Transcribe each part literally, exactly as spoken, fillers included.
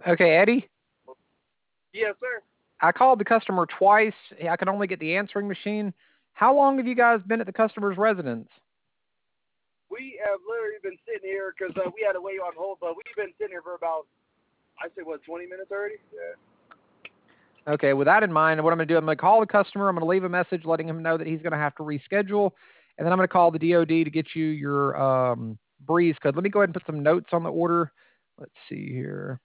Okay, Eddie? Yes, sir. I called the customer twice. I could only get the answering machine. How long have you guys been at the customer's residence? We have literally been sitting here because uh, we had to wait on hold, but we've been sitting here for about, I say, what, twenty minutes already? Yeah. Okay, with that in mind, what I'm going to do, I'm going to call the customer. I'm going to leave a message letting him know that he's going to have to reschedule. And then I'm going to call the D O D to get you your um, breeze code. Let me go ahead and put some notes on the order. Let's see here.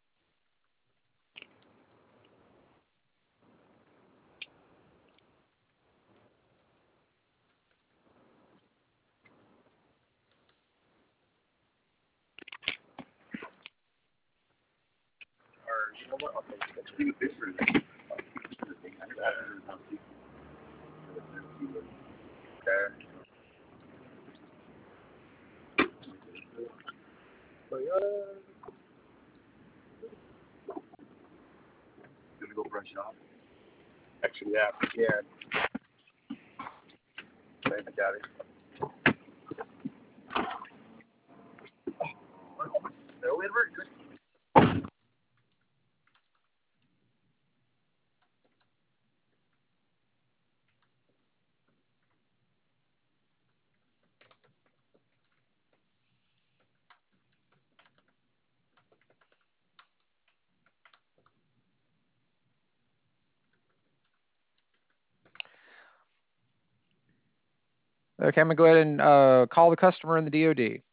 Or, you know what? Okay, let's leave it this for the Okay. So, uh, gonna go brush it off. Actually, yeah, yeah. I got it. No, it worked. Okay, I'm going to go ahead and uh, call the customer in the D O D.